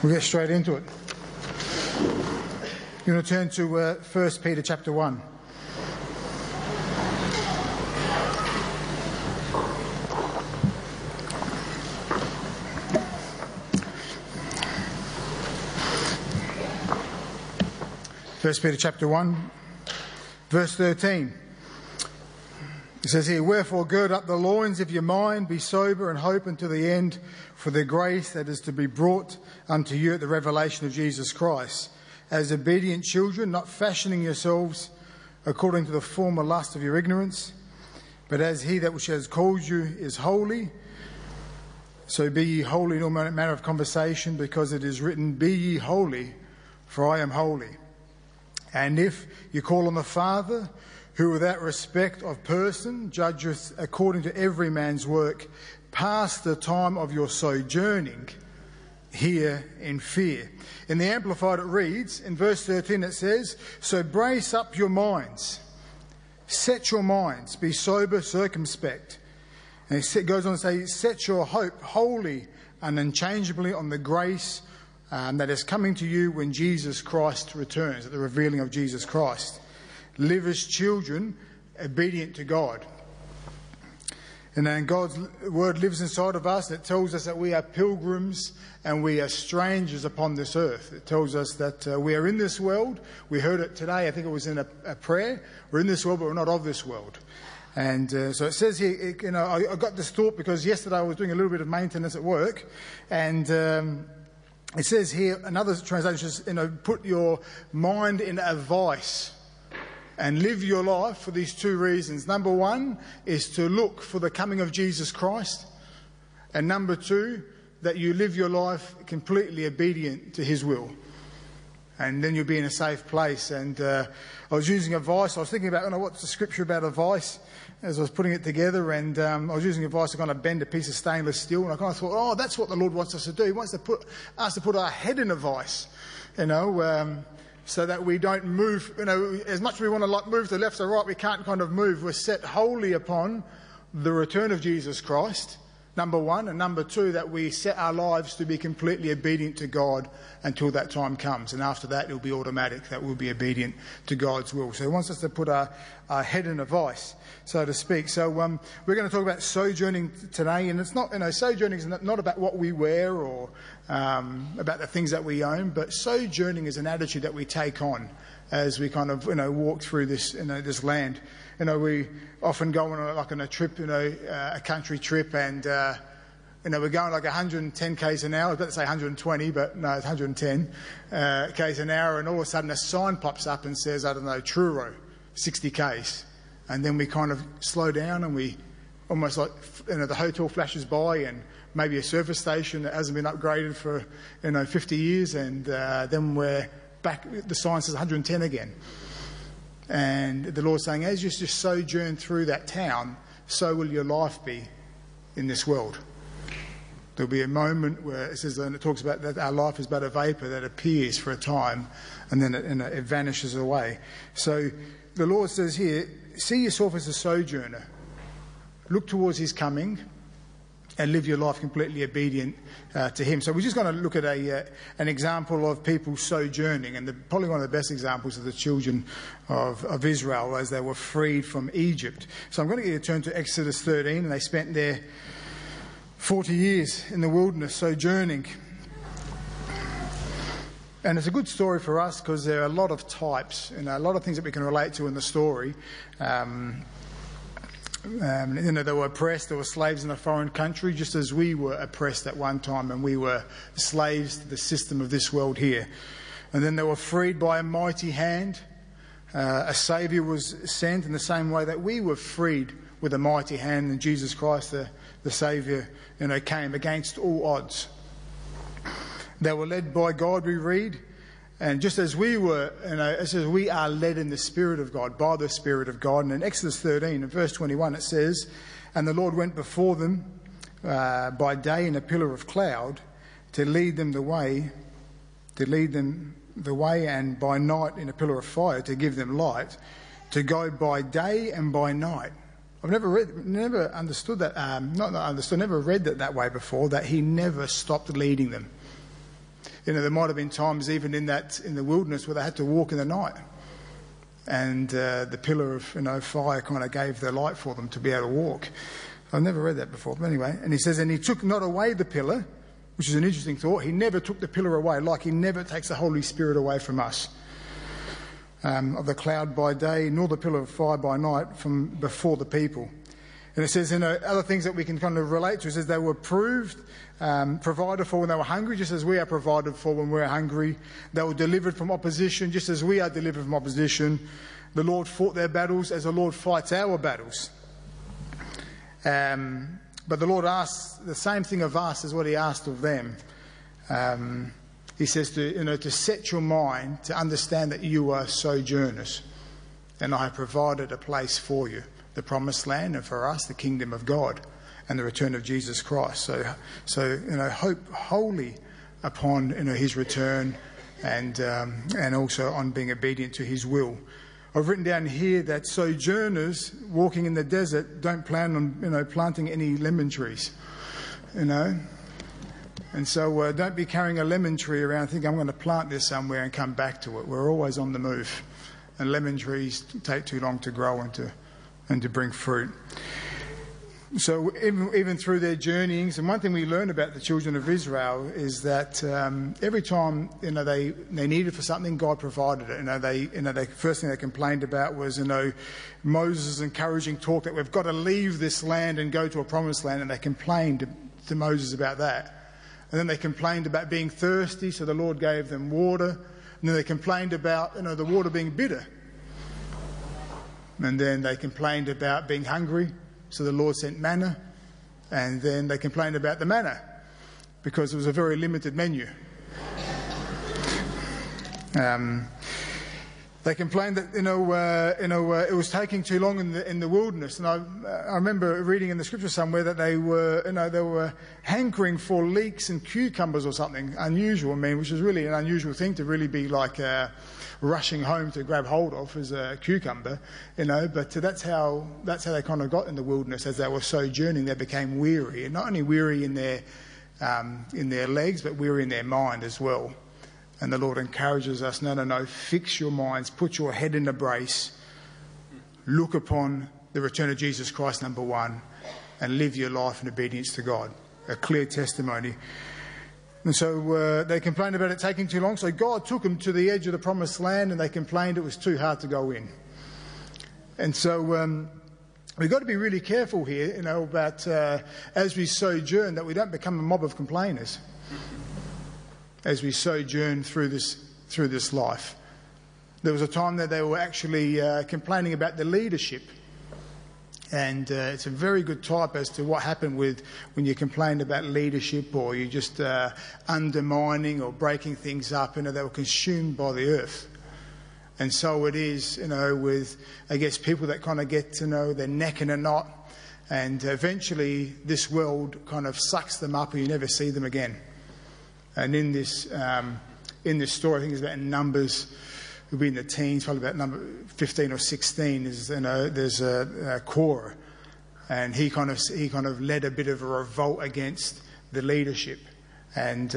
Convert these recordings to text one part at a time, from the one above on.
We'll get straight into it. You're going to turn to 1 Peter chapter 1. First Peter chapter 1, verse 13. It says here, "Wherefore gird up the loins of your mind, be sober, and hope unto the end for the grace that is to be brought unto you at the revelation of Jesus Christ. As obedient children, not fashioning yourselves according to the former lust of your ignorance, but as he that which has called you is holy, so be ye holy in all manner of conversation, because it is written, Be ye holy, for I am holy. And if you call on the Father, who without respect of person judgeth according to every man's work, pass the time of your sojourning here in fear." In the Amplified it reads, in verse 13 it says, "So brace up your minds, set your minds, be sober, circumspect." And it goes on to say, "Set your hope wholly and unchangeably on the grace that is coming to you when Jesus Christ returns," at the revealing of Jesus Christ. Live as children, obedient to God. And then God's word lives inside of us, and it tells us that we are pilgrims and we are strangers upon this earth. It tells us that we are in this world. We heard it today, I think it was in a prayer. We're in this world, but we're not of this world. And so it says here, I got this thought because yesterday I was doing a little bit of maintenance at work, and it says here, another translation says, put your mind in a vice and live your life for these two reasons. Number one is to look for the coming of Jesus Christ. And number two, that you live your life completely obedient to his will. And then you'll be in a safe place. And I was using a vice. I was thinking about, what's the scripture about a vice as I was putting it together. And I was using a vice to kind of bend a piece of stainless steel. And I kind of thought, that's what the Lord wants us to do. He wants to put our head in a vice, so that we don't move, as much as we want to move to the left or right, we can't kind of move. We're set wholly upon the return of Jesus Christ, number one. And number two, that we set our lives to be completely obedient to God until that time comes. And after that, it'll be automatic that we'll be obedient to God's will. So he wants us to put our head in a vice, so to speak. So we're going to talk about sojourning today. And it's not, sojourning is not about what we wear or about the things that we own, but sojourning is an attitude that we take on as we kind of, walk through this, this land. We often go on a trip, a country trip, and we're going like 110 k's an hour. I was about to say 120, but no, it's 110 k's an hour, and all of a sudden a sign pops up and says, Truro, 60 k's, and then we kind of slow down, and we almost like, the hotel flashes by, and maybe a service station that hasn't been upgraded for 50 years, and then we're back. The sign says 110 again. And the Lord's saying, as you just sojourn through that town, so will your life be in this world. There'll be a moment where it says, and it talks about that our life is but a vapour that appears for a time, and then it vanishes away. So the Lord says here, see yourself as a sojourner. Look towards his coming and live your life completely obedient to him. So we're just going to look at an example of people sojourning, and probably one of the best examples of the children of Israel as they were freed from Egypt. So I'm going to get you to turn to Exodus 13, and they spent there 40 years in the wilderness sojourning. And it's a good story for us because there are a lot of types, a lot of things that we can relate to in the story. They were oppressed, they were slaves in a foreign country, just as we were oppressed at one time, and we were slaves to the system of this world here. And then they were freed by a mighty hand. A saviour was sent in the same way that we were freed with a mighty hand, and Jesus Christ, the saviour, came against all odds. They were led by God, we read. And just as we were, it says we are led in the Spirit of God, by the Spirit of God. And in Exodus 13, in verse 21, it says, "And the Lord went before them by day in a pillar of cloud to lead them the way, and by night in a pillar of fire to give them light, to go by day and by night." I've never understood that, never read that way before, that he never stopped leading them. there might have been times even in the wilderness where they had to walk in the night. And the pillar of fire kind of gave the light for them to be able to walk. I've never read that before, but anyway. And he says, and he took not away the pillar, which is an interesting thought. He never took the pillar away, like he never takes the Holy Spirit away from us. Of the cloud by day, nor the pillar of fire by night from before the people. And it says, other things that we can kind of relate to. It says they were provided for when they were hungry, just as we are provided for when we're hungry. They were delivered from opposition, just as we are delivered from opposition. The Lord fought their battles as the Lord fights our battles. But the Lord asks the same thing of us as what he asked of them. He says to set your mind to understand that you are sojourners, and I have provided a place for you, the promised land, and for us the kingdom of God and the return of Jesus Christ. So hope wholly upon his return, and also on being obedient to his will. I've written down here that sojourners walking in the desert don't plan on planting any lemon trees, And so don't be carrying a lemon tree around thinking I'm going to plant this somewhere and come back to it. We're always on the move, and lemon trees take too long to grow and to bring fruit. So even through their journeyings, and one thing we learn about the children of Israel is that every time they needed for something, God provided it. The first thing they complained about was Moses' encouraging talk that we've got to leave this land and go to a promised land, and they complained to Moses about that. And then they complained about being thirsty, so the Lord gave them water. And then they complained about the water being bitter. And then they complained about being hungry, so the Lord sent manna. And then they complained about the manna, because it was a very limited menu. They complained that it was taking too long in the wilderness, and I remember reading in the scripture somewhere that they were hankering for leeks and cucumbers or something unusual. Which is really an unusual thing to really be like rushing home to grab hold of as a cucumber, But that's how they kind of got in the wilderness. As they were sojourning, they became weary, and not only weary in their legs, but weary in their mind as well. And the Lord encourages us, no, fix your minds, put your head in a brace, look upon the return of Jesus Christ, number one, and live your life in obedience to God. A clear testimony. And so they complained about it taking too long, so God took them to the edge of the promised land, and they complained it was too hard to go in. And so we've got to be really careful here, about as we sojourn, that we don't become a mob of complainers as we sojourn through this life. There was a time that they were actually complaining about the leadership. And it's a very good type as to what happened when you complain about leadership, or you just undermining or breaking things up. They were consumed by the earth. And so it is, with, I guess, people that kind of get their neck in a knot. And eventually this world kind of sucks them up and you never see them again. And in this story, I think it's about in Numbers, it'll be in the teens, probably about number 15 or 16. There's a Korah, and he kind of led a bit of a revolt against the leadership, and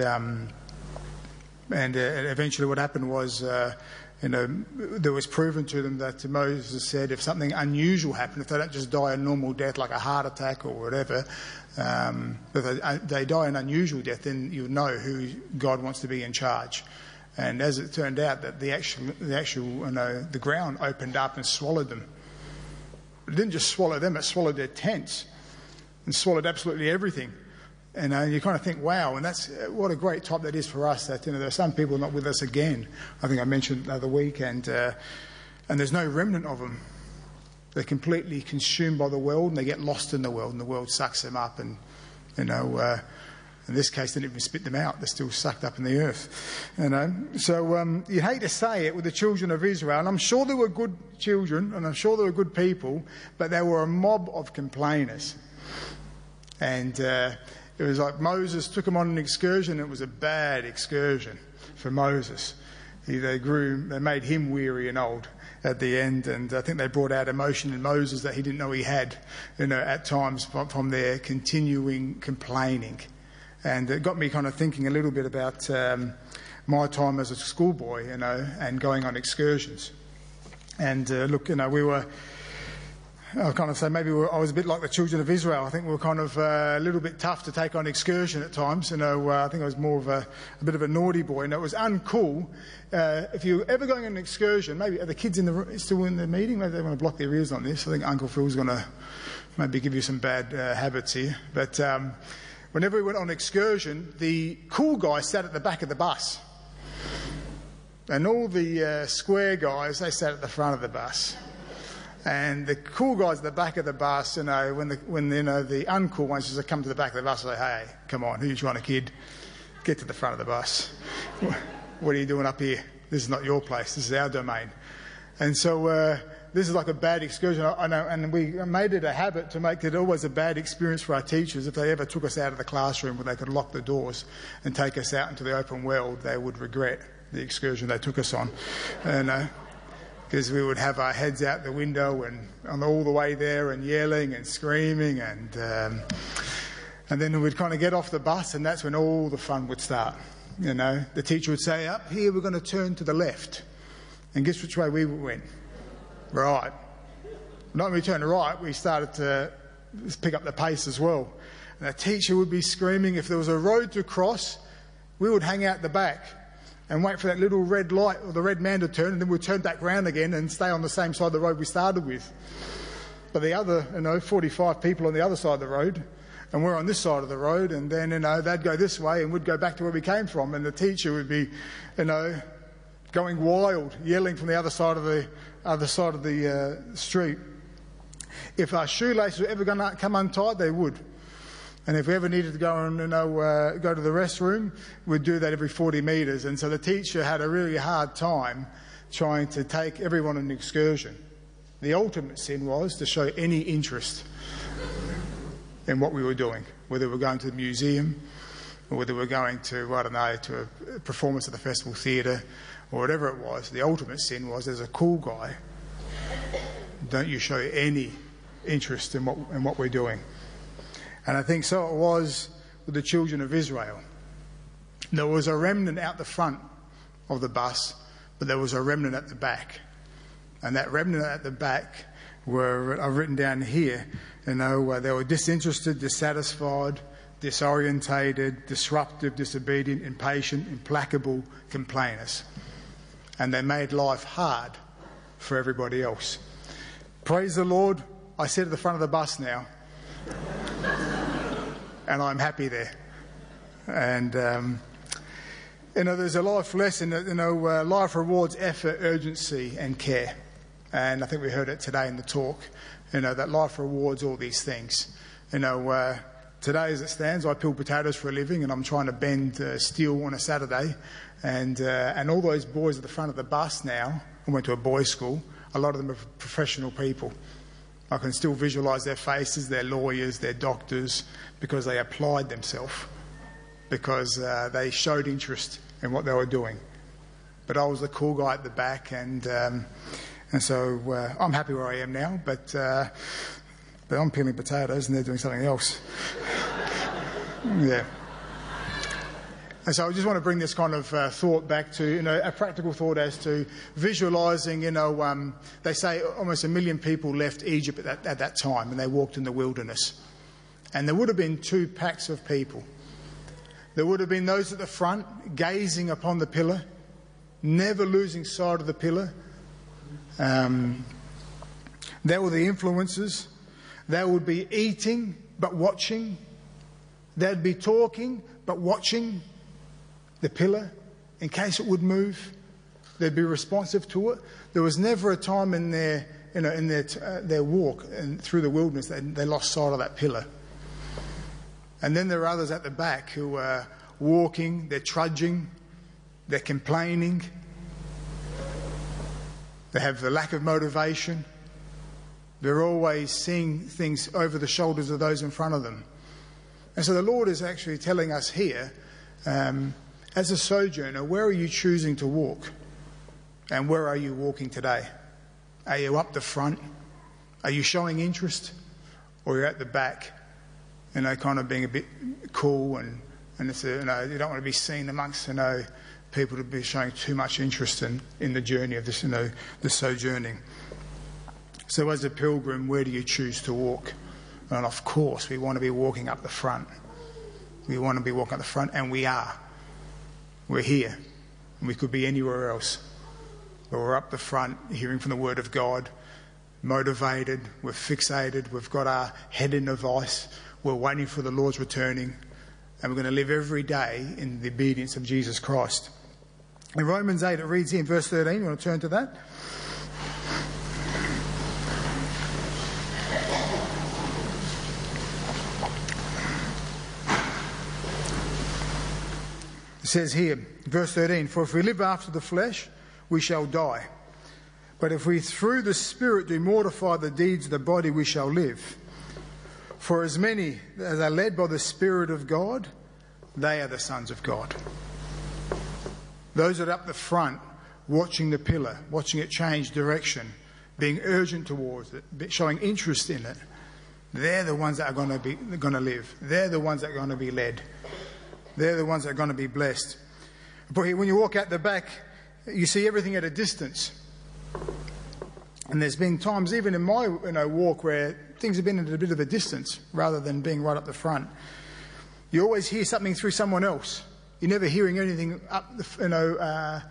eventually what happened was, there was proven to them that Moses said if something unusual happened, if they don't just die a normal death like a heart attack or whatever. If they die an unusual death, then you know who God wants to be in charge. And as it turned out, that the ground opened up and swallowed them. It didn't just swallow them; it swallowed their tents and swallowed absolutely everything. And you kind of think, wow, and that's what a great type that is for us. That there are some people not with us again. I think I mentioned the other week, and there's no remnant of them. They're completely consumed by the world, and they get lost in the world, and the world sucks them up. And in this case, they didn't even spit them out; they're still sucked up in the earth. So you hate to say it with the children of Israel, and I'm sure they were good children, and I'm sure they were good people, but they were a mob of complainers. And it was like Moses took them on an excursion. It was a bad excursion for Moses. They made him weary and old at the end, and I think they brought out emotion in Moses that he didn't know he had, at times from their continuing complaining. And it got me kind of thinking a little bit about my time as a schoolboy, and going on excursions. And look, we were, I'll kind of say maybe I was a bit like the children of Israel. I think we were kind of a little bit tough to take on excursion at times. I think I was more of a bit of a naughty boy. And it was uncool. If you're ever going on an excursion, maybe are the kids still in the meeting? Maybe they want to block their ears on this. I think Uncle Phil's going to maybe give you some bad habits here. But whenever we went on excursion, the cool guy sat at the back of the bus. And all the square guys, they sat at the front of the bus. And the cool guys at the back of the bus, when the uncool ones just come to the back of the bus and say, hey, come on, who you trying to kid? Get to the front of the bus. What are you doing up here? This is not your place. This is our domain. And so this is like a bad excursion. I know, and we made it a habit to make it always a bad experience for our teachers. If they ever took us out of the classroom where they could lock the doors and take us out into the open world, they would regret the excursion they took us on. Because we would have our heads out the window and on all the way there and yelling and screaming, and then we'd kind of get off the bus, and that's when all the fun would start. The teacher would say, up here we're going to turn to the left, and guess which way we went? Right. Not when we turned right, we started to pick up the pace as well. And the teacher would be screaming. If there was a road to cross, we would hang out the back and wait for that little red light or the red man to turn, and then we'd turn back round again and stay on the same side of the road we started with. But the other, 45 people on the other side of the road, and we're on this side of the road, and then, they'd go this way and we'd go back to where we came from, and the teacher would be, going wild, yelling from the other side of the street. If our shoelaces were ever going to come untied, they would. And if we ever needed to go and go to the restroom, we'd do that every 40 metres. And so the teacher had a really hard time trying to take everyone on an excursion. The ultimate sin was to show any interest in what we were doing, whether we were going to the museum or whether we were going to, to a performance at the Festival Theatre or whatever it was. The ultimate sin was, as a cool guy, don't you show any interest in what we're doing. And I think so it was with the children of Israel. There was a remnant out the front of the bus, but there was a remnant at the back. And that remnant at the back I've written down here, they were disinterested, dissatisfied, disorientated, disruptive, disobedient, impatient, implacable complainers. And they made life hard for everybody else. Praise the Lord, I sit at the front of the bus now. And I'm happy there. And, there's a life lesson that, life rewards effort, urgency and care. And I think we heard it today in the talk, that life rewards all these things. Today as it stands, I peel potatoes for a living, and I'm trying to bend steel on a Saturday. And all those boys at the front of the bus now, I went to a boys' school, a lot of them are professional people. I can still visualise their faces, they're lawyers, they're doctors, because they applied themselves, because they showed interest in what they were doing. But I was the cool guy at the back, and so I'm happy where I am now, but I'm peeling potatoes and they're doing something else. Yeah. And so I just want to bring this kind of thought back to, a practical thought as to visualising, they say almost 1 million people left Egypt at that time, and they walked in the wilderness. And there would have been two packs of people. There would have been those at the front, gazing upon the pillar, never losing sight of the pillar. They were the influencers. They would be eating, but watching. They'd be talking, but watching the pillar in case it would move. They'd be responsive to it. There was never a time in their walk and through the wilderness that they lost sight of that pillar. And then there are others at the back who are walking, they're trudging, they're complaining. They have the lack of motivation. They're always seeing things over the shoulders of those in front of them. And so the Lord is actually telling us here, as a sojourner, where are you choosing to walk? And where are you walking today? Are you up the front? Are you showing interest? Or you're at the back, kind of being a bit cool and And it's you don't want to be seen amongst people to be showing too much interest in the journey of this the sojourning. So as a pilgrim, where do you choose to walk? And of course, we want to be walking up the front. We want to be walking up the front, and we are. We're here. We could be anywhere else. But we're up the front, hearing from the Word of God, motivated, we're fixated, we've got our head in a vice, we're waiting for the Lord's returning, and we're going to live every day in the obedience of Jesus Christ. In Romans 8, it reads here in verse 13, you want to turn to that? It says here, verse 13, "For if we live after the flesh, we shall die. But if we through the Spirit do mortify the deeds of the body, we shall live. For as many as are led by the Spirit of God, they are the sons of God." Those that are up the front, watching the pillar, watching it change direction, being urgent towards it, showing interest in it, they're the ones that are going to live. They're the ones that are going to be led. They're the ones that are going to be blessed. But when you walk out the back, you see everything at a distance. And there's been times, even in my walk, where things have been at a bit of a distance rather than being right up the front. You always hear something through someone else. You're never hearing anything up, for the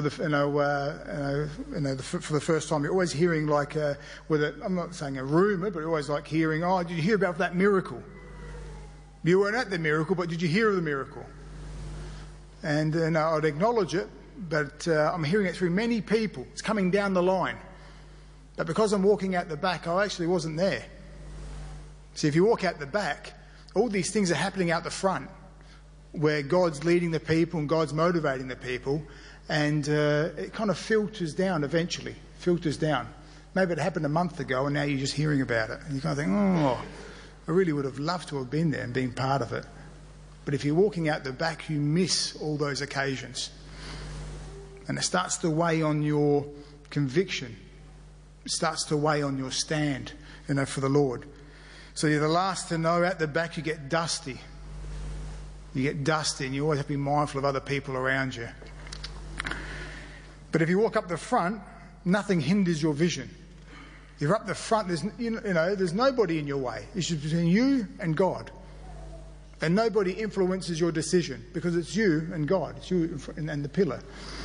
first time. You're always hearing I'm not saying a rumour, but you're always like hearing, "Oh, did you hear about that miracle? You weren't at the miracle, but did you hear of the miracle?" And I'd acknowledge it, but I'm hearing it through many people. It's coming down the line. But because I'm walking out the back, I actually wasn't there. See, if you walk out the back, all these things are happening out the front, where God's leading the people and God's motivating the people, and it kind of filters down eventually, Maybe it happened a month ago and now you're just hearing about it. And you kind of think, "Oh, I really would have loved to have been there and been part of it." But if you're walking out the back, you miss all those occasions. And it starts to weigh on your conviction. It starts to weigh on your stand, for the Lord. So you're the last to know. At the back, you get dusty. You get dusty, and you always have to be mindful of other people around you. But if you walk up the front, nothing hinders your vision. If you're up the front, there's nobody in your way. It's just between you and God. And nobody influences your decision, because it's you and God. It's you and the pillar.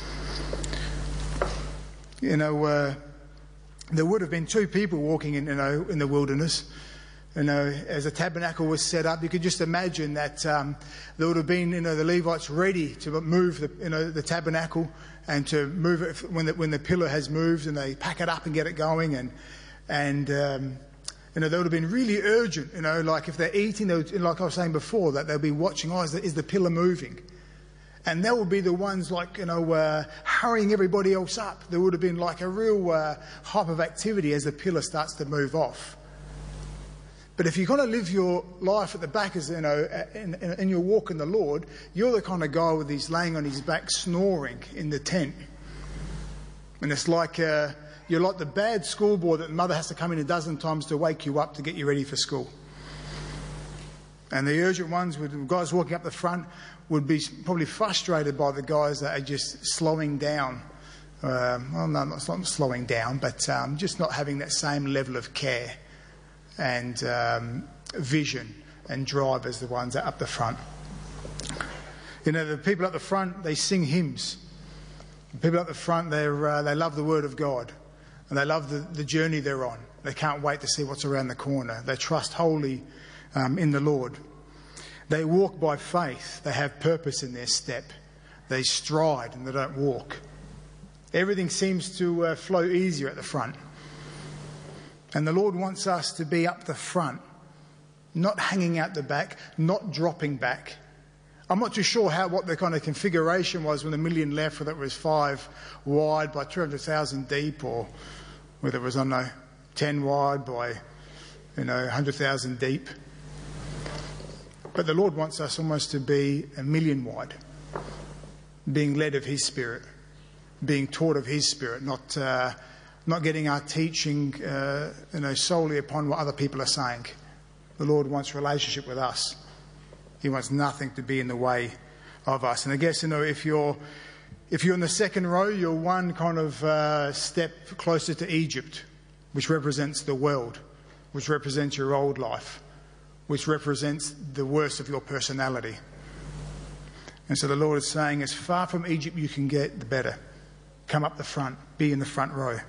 There would have been two people walking in the wilderness. As the tabernacle was set up, you could just imagine that there would have been, the Levites ready to move the tabernacle and to move it when the pillar has moved, and they pack it up and get it going, and they would have been really urgent. Like if they're eating, like I was saying before, that they'll be watching. Oh, is the pillar moving? And they would be the ones hurrying everybody else up. There would have been like a real hype of activity as the pillar starts to move off. But if you're going to live your life at the back, as in your walk in the Lord, you're the kind of guy with his laying on his back, snoring in the tent. And it's like you're like the bad schoolboy that the mother has to come in a dozen times to wake you up to get you ready for school. And the urgent ones, with the guys walking up the front, would be probably frustrated by the guys that are just slowing down. Not slowing down, but just not having that same level of care and vision and drive as the ones that are up the front. The people up the front, they sing hymns. The people up the front, they love the Word of God, and they love the journey they're on. They can't wait to see what's around the corner. They trust wholly in the Lord. They walk by faith. They have purpose in their step. They stride and they don't walk. Everything seems to flow easier at the front. And the Lord wants us to be up the front, not hanging out the back, not dropping back. I'm not too sure what the kind of configuration was when the million left, whether it was 5 wide by 200,000 deep, or whether it was, 10 wide by, 100,000 deep. But the Lord wants us almost to be 1 million wide, being led of His Spirit, being taught of His Spirit, not getting our teaching, solely upon what other people are saying. The Lord wants relationship with us. He wants nothing to be in the way of us. And I guess, if you're in the second row, you're one kind of step closer to Egypt, which represents the world, which represents your old life, which represents the worst of your personality. And so the Lord is saying, as far from Egypt you can get, the better. Come up the front, be in the front row.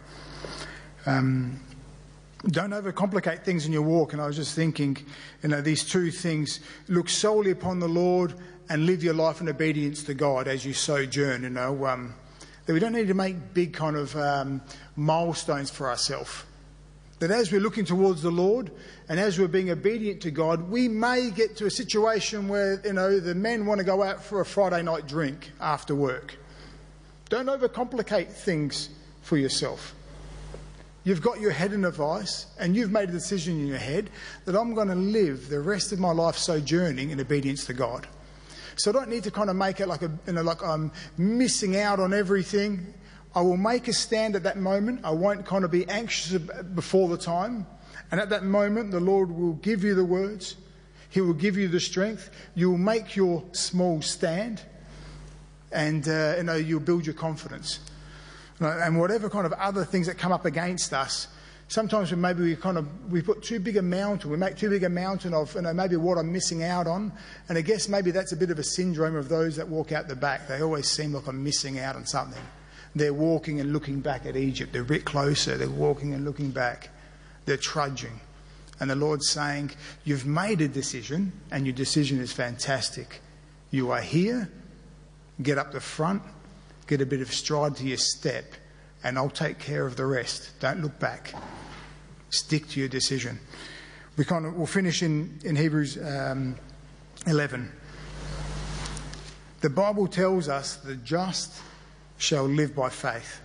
Don't overcomplicate things in your walk. And I was just thinking, these two things: look solely upon the Lord and live your life in obedience to God as you sojourn. That we don't need to make big kind of milestones for ourselves. That as we're looking towards the Lord and as we're being obedient to God, we may get to a situation where, the men want to go out for a Friday night drink after work. Don't overcomplicate things for yourself. You've got your head in a vice and you've made a decision in your head that I'm going to live the rest of my life sojourning in obedience to God. So I don't need to kind of make it like I'm missing out on everything. I will make a stand at that moment. I won't kind of be anxious before the time. And at that moment, the Lord will give you the words. He will give you the strength. You will make your small stand. And, you'll build your confidence. And whatever kind of other things that come up against us, sometimes we put too big a mountain. We make too big a mountain of, maybe what I'm missing out on. And I guess maybe that's a bit of a syndrome of those that walk out the back. They always seem like I'm missing out on something. They're walking and looking back at Egypt. They're a bit closer. They're walking and looking back. They're trudging. And the Lord's saying, you've made a decision, and your decision is fantastic. You are here. Get up the front. Get a bit of stride to your step, and I'll take care of the rest. Don't look back. Stick to your decision. We'll finish in Hebrews 11. The Bible tells us the just shall live by faith.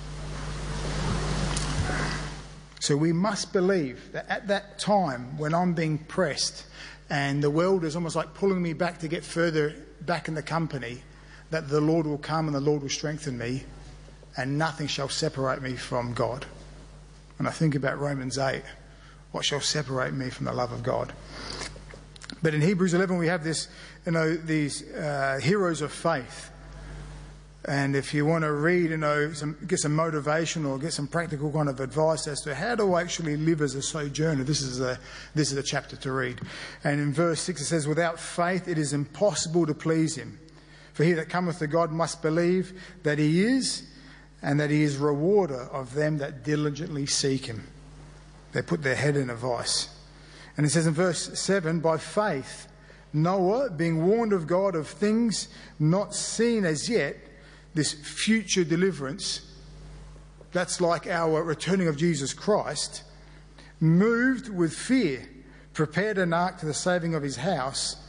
So we must believe that at that time when I'm being pressed and the world is almost like pulling me back to get further back in the company, that the Lord will come and the Lord will strengthen me, and nothing shall separate me from God. And I think about Romans 8, what shall separate me from the love of God? But in Hebrews 11 we have this, these heroes of faith. And if you want to read, get some motivation or get some practical kind of advice as to how to actually live as a sojourner, this is a chapter to read. And in verse 6 it says, without faith it is impossible to please him. For he that cometh to God must believe that he is, and that he is rewarder of them that diligently seek him. They put their head in a vice. And it says in verse 7, by faith Noah, being warned of God of things not seen as yet, this future deliverance, that's like our returning of Jesus Christ, moved with fear, prepared an ark to the saving of his house,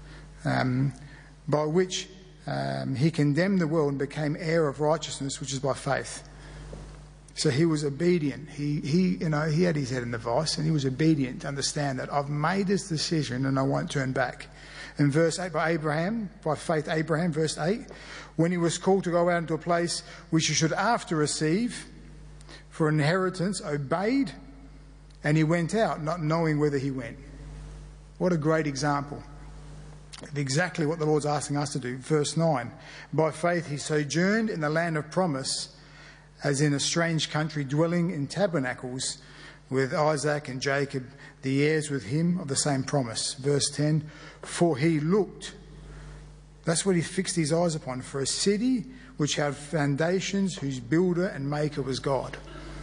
by which he condemned the world and became heir of righteousness, which is by faith. So he was obedient. He had his head in the vice, and he was obedient to understand that I've made this decision and I won't turn back. In verse 8, by faith Abraham, verse 8, when he was called to go out into a place which he should after receive for inheritance, obeyed, and he went out, not knowing whither he went. What a great example of exactly what the Lord's asking us to do. Verse 9, by faith he sojourned in the land of promise, as in a strange country, dwelling in tabernacles with Isaac and Jacob, the heirs with him of the same promise. Verse 10, for he looked, that's what he fixed his eyes upon, for a city which had foundations, whose builder and maker was God.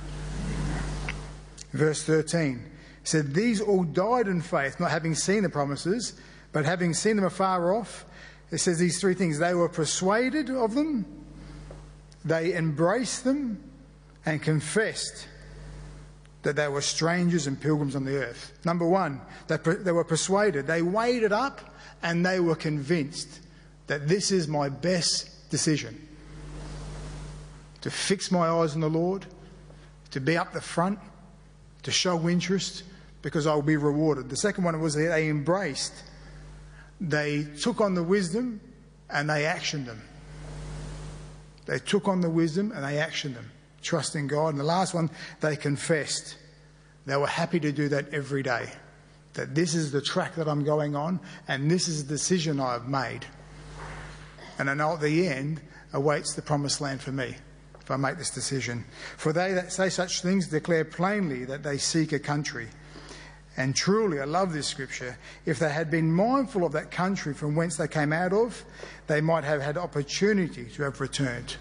Verse 13 said, these all died in faith, not having seen the promises, but having seen them afar off. It says these three things: they were persuaded of them, they embraced them, and confessed that they were strangers and pilgrims on the earth. Number one, they were persuaded. They weighed it up and they were convinced that this is my best decision. To fix my eyes on the Lord, to be up the front, to show interest, because I will be rewarded. The second one was that they embraced. They took on the wisdom and they actioned them. They took on the wisdom and they actioned them, trusting God. And the last one, they confessed. They were happy to do that every day. that this is the track that I'm going on, and this is the decision I have made. And I know at the end awaits the promised land for me if I make this decision. For they that say such things declare plainly that they seek a country. And truly, I love this scripture, if they had been mindful of that country from whence they came out of, they might have had opportunity to have returned.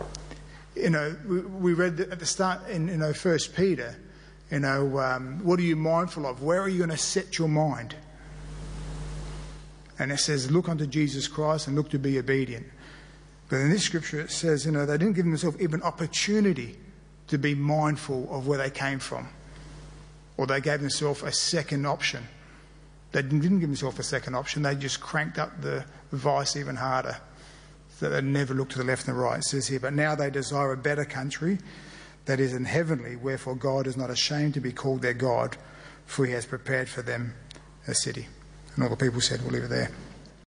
We read at the start in 1 Peter, what are you mindful of? Where are you going to set your mind? And it says, look unto Jesus Christ and look to be obedient. But in this scripture it says, they didn't give themselves even opportunity to be mindful of where they came from. Or they gave themselves a second option. They didn't give themselves a second option. They just cranked up the vice even harder. So they never looked to the left and the right. It says here, but now they desire a better country that is in heavenly, wherefore God is not ashamed to be called their God, for he has prepared for them a city. And all the people said, we'll leave it there.